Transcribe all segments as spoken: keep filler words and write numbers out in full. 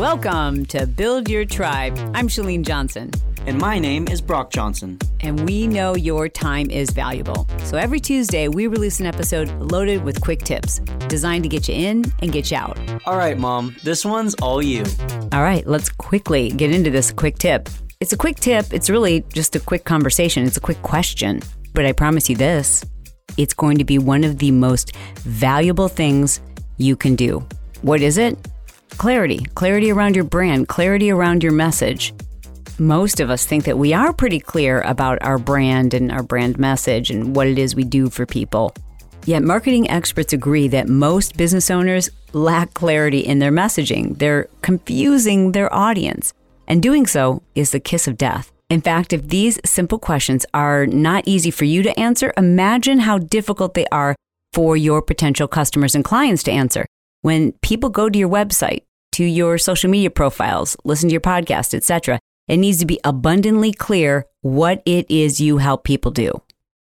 Welcome to Build Your Tribe. I'm Chalene Johnson. And my name is Brock Johnson. And we know your time is valuable. So every Tuesday, we release an episode loaded with quick tips designed to get you in and get you out. All right, Mom, this one's all you. All right, let's quickly get into this quick tip. It's a quick tip. It's really just a quick conversation. It's a quick question. But I promise you this, it's going to be one of the most valuable things you can do. What is it? Clarity. Clarity around your brand. Clarity around your message. Most of us think that we are pretty clear about our brand and our brand message and what it is we do for people. Yet marketing experts agree that most business owners lack clarity in their messaging. They're confusing their audience. And doing so is the kiss of death. In fact, if these simple questions are not easy for you to answer, imagine how difficult they are for your potential customers and clients to answer. When people go to your website, to your social media profiles, listen to your podcast, et cetera, it needs to be abundantly clear what it is you help people do.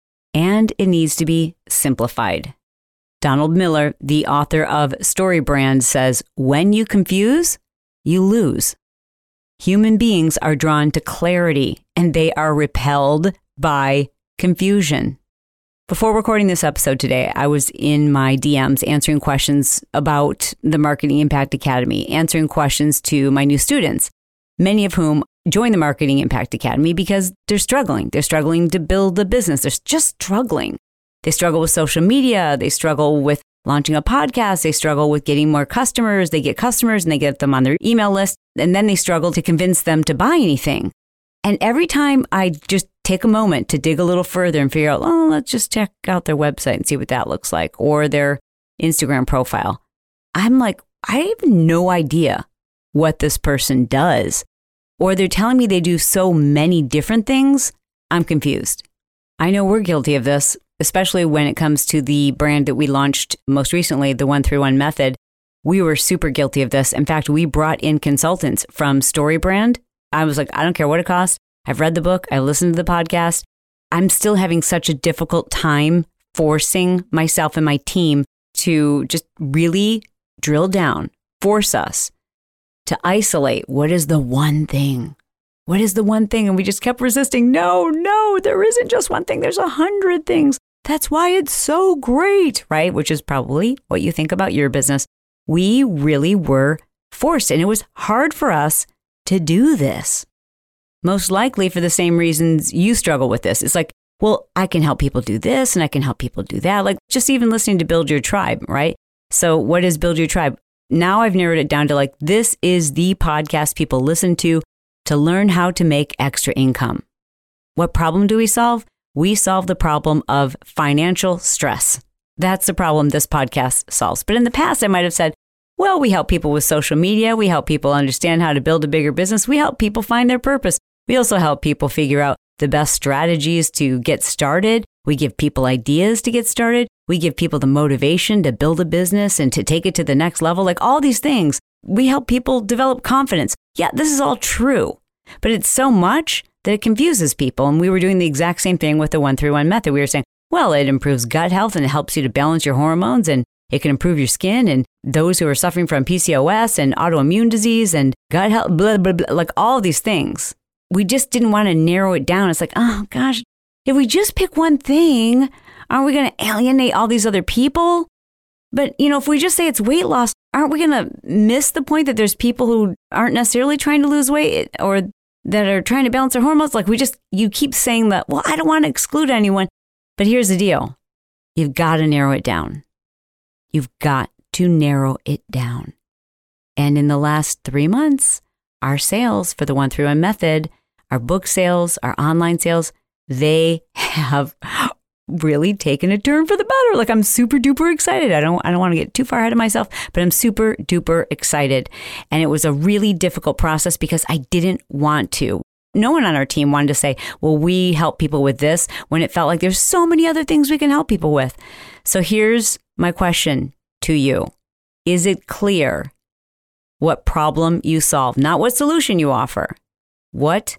And it needs to be simplified. Donald Miller, the author of StoryBrand, says, when you confuse, you lose. Human beings are drawn to clarity, and they are repelled by confusion. Before recording this episode today, I was in my D Ms answering questions about the Marketing Impact Academy, answering questions to my new students, many of whom join the Marketing Impact Academy because they're struggling. They're struggling to build a business. They're just struggling. They struggle with social media. They struggle with launching a podcast. They struggle with getting more customers. They get customers and they get them on their email list. And then they struggle to convince them to buy anything. And every time I just take a moment to dig a little further and figure out, oh, let's just check out their website and see what that looks like, or their Instagram profile, I'm like, I have no idea what this person does. Or they're telling me they do so many different things, I'm confused. I know we're guilty of this, especially when it comes to the brand that we launched most recently, the one through one method. We were super guilty of this. In fact, we brought in consultants from StoryBrand. I was like, I don't care what it costs. I've read the book. I listened to the podcast. I'm still having such a difficult time forcing myself and my team to just really drill down, force us to isolate what is the one thing. What is the one thing? And we just kept resisting. No, no, there isn't just one thing. There's a hundred things. That's why it's so great, right? Which is probably what you think about your business. We really were forced, and it was hard for us to do this. Most likely for the same reasons you struggle with this. It's like, well, I can help people do this and I can help people do that. Like just even listening to Build Your Tribe, right? So what is Build Your Tribe? Now I've narrowed it down to like, this is the podcast people listen to to learn how to make extra income. What problem do we solve? We solve the problem of financial stress. That's the problem this podcast solves. But in the past, I might have said, well, we help people with social media. We help people understand how to build a bigger business. We help people find their purpose. We also help people figure out the best strategies to get started. We give people ideas to get started. We give people the motivation to build a business and to take it to the next level. Like all these things, we help people develop confidence. Yeah, this is all true, but it's so much that it confuses people. And we were doing the exact same thing with the one through one method. We were saying, well, it improves gut health and it helps you to balance your hormones and it can improve your skin, and those who are suffering from P C O S and autoimmune disease and gut health, blah, blah, blah, like all of these things. We just didn't want to narrow it down. It's like, oh gosh, if we just pick one thing, aren't we going to alienate all these other people? But, you know, if we just say it's weight loss, aren't we going to miss the point that there's people who aren't necessarily trying to lose weight or that are trying to balance their hormones? Like we just, you keep saying that, well, I don't want to exclude anyone. But here's the deal. You've got to narrow it down. You've got to narrow it down. And in the last three months, our sales for the one through one method, our book sales, our online sales, they have really taken a turn for the better. Like I'm super duper excited. I don't I don't want to get too far ahead of myself, but I'm super duper excited. And it was a really difficult process because I didn't want to. No one on our team wanted to say, well, we help people with this, when it felt like there's so many other things we can help people with. So here's my question to you. Is it clear what problem you solve? Not what solution you offer. What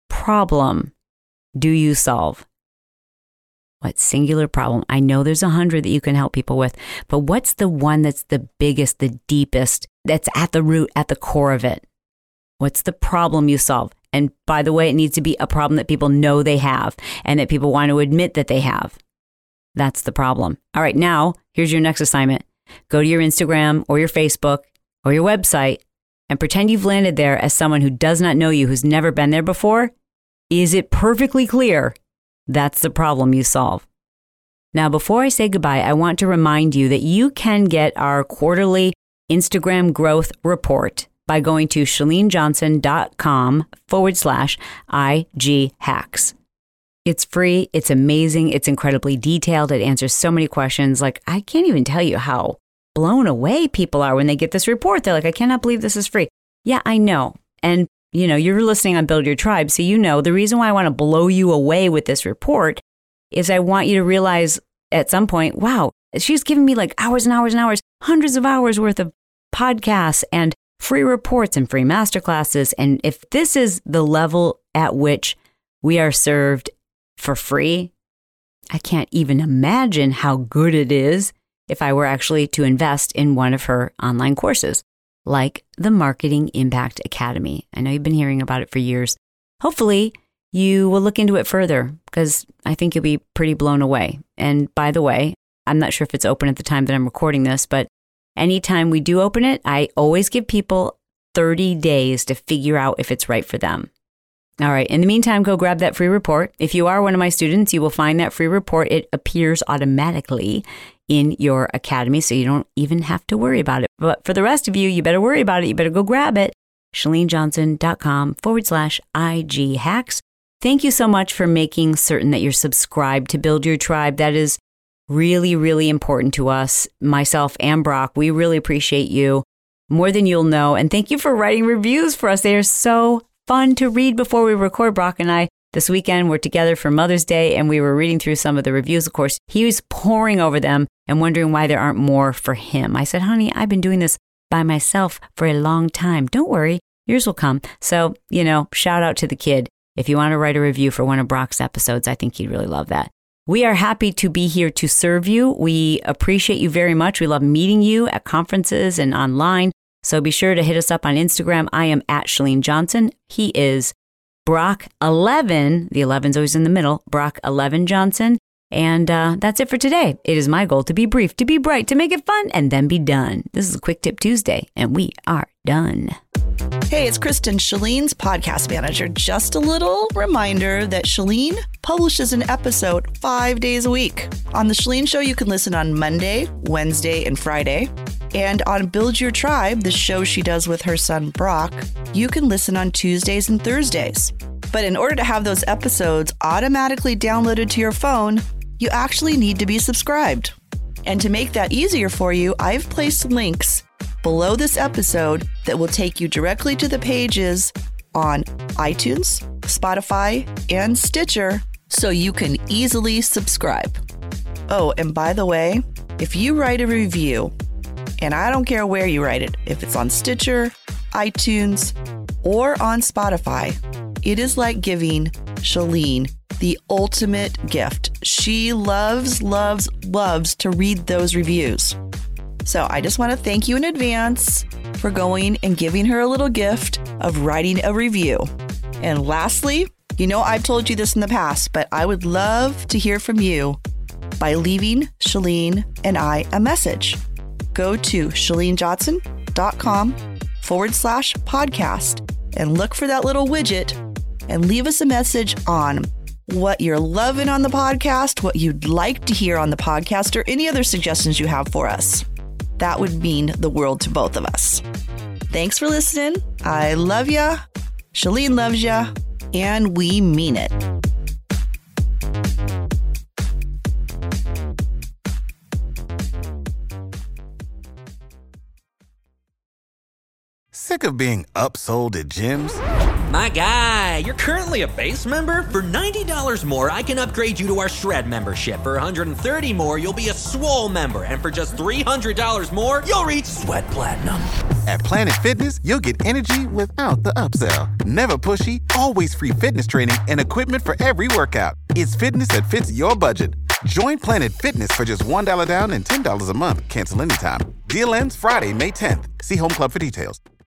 problem do you solve? What singular problem? I know there's a hundred that you can help people with, but what's the one that's the biggest, the deepest, that's at the root, at the core of it? What's the problem you solve? And by the way, it needs to be a problem that people know they have and that people want to admit that they have. That's the problem. All right, now here's your next assignment. Go to your Instagram or your Facebook or your website and pretend you've landed there as someone who does not know you, who's never been there before. Is it perfectly clear? That's the problem you solve. Now, before I say goodbye, I want to remind you that you can get our quarterly Instagram growth report by going to chalenejohnson.com forward slash IG hacks. It's free. It's amazing. It's incredibly detailed. It answers so many questions. Like, I can't even tell you how blown away people are when they get this report. They're like, I cannot believe this is free. Yeah, I know. And, you know, you're listening on Build Your Tribe. So, you know, the reason why I want to blow you away with this report is I want you to realize at some point, wow, she's giving me like hours and hours and hours, hundreds of hours worth of podcasts and free reports and free masterclasses. And if this is the level at which we are served for free, I can't even imagine how good it is if I were actually to invest in one of her online courses, like the Marketing Impact Academy. I know you've been hearing about it for years. Hopefully, you will look into it further because I think you'll be pretty blown away. And by the way, I'm not sure if it's open at the time that I'm recording this, but anytime we do open it, I always give people thirty days to figure out if it's right for them. All right. In the meantime, go grab that free report. If you are one of my students, you will find that free report. It appears automatically in your academy, so you don't even have to worry about it. But for the rest of you, you better worry about it. You better go grab it. chalenejohnson.com forward slash IG hacks. Thank you so much for making certain that you're subscribed to Build Your Tribe. That is really, really important to us, myself and Brock. We really appreciate you more than you'll know. And thank you for writing reviews for us. They are so fun to read before we record. Brock and I, this weekend, were together for Mother's Day, and we were reading through some of the reviews. Of course, he was poring over them and wondering why there aren't more for him. I said, honey, I've been doing this by myself for a long time. Don't worry, yours will come. So, you know, shout out to the kid. If you want to write a review for one of Brock's episodes, I think he'd really love that. We are happy to be here to serve you. We appreciate you very much. We love meeting you at conferences and online. So be sure to hit us up on Instagram. I am at Chalene Johnson. He is Brock eleven. The eleven's always in the middle. Brock eleven Johnson. And uh, that's it for today. It is my goal to be brief, to be bright, to make it fun, and then be done. This is a Quick Tip Tuesday, and we are done. Hey, it's Kristen, Chalene's podcast manager. Just a little reminder that Chalene publishes an episode five days a week. On The Chalene Show, you can listen on Monday, Wednesday, and Friday. And on Build Your Tribe, the show she does with her son, Brock, you can listen on Tuesdays and Thursdays. But in order to have those episodes automatically downloaded to your phone, you actually need to be subscribed. And to make that easier for you, I've placed links below this episode that will take you directly to the pages on iTunes, Spotify, and Stitcher so you can easily subscribe. Oh, and by the way, if you write a review, and I don't care where you write it, if it's on Stitcher, iTunes, or on Spotify, it is like giving Chalene the ultimate gift. She loves, loves, loves to read those reviews. So I just want to thank you in advance for going and giving her a little gift of writing a review. And lastly, you know I've told you this in the past, but I would love to hear from you by leaving Chalene and I a message. Go to chalenejohnson.com forward slash podcast and look for that little widget and leave us a message on what you're loving on the podcast, what you'd like to hear on the podcast, or any other suggestions you have for us. That would mean the world to both of us. Thanks for listening. I love ya. Chalene loves ya. And we mean it. Sick of being upsold at gyms? My guy, you're currently a base member? For ninety dollars more, I can upgrade you to our Shred membership. For one hundred thirty dollars more, you'll be a Swole member. And for just three hundred dollars more, you'll reach Sweat Platinum. At Planet Fitness, you'll get energy without the upsell. Never pushy, always free fitness training and equipment for every workout. It's fitness that fits your budget. Join Planet Fitness for just one dollar down and ten dollars a month. Cancel anytime. Deal ends Friday, May tenth. See Home Club for details.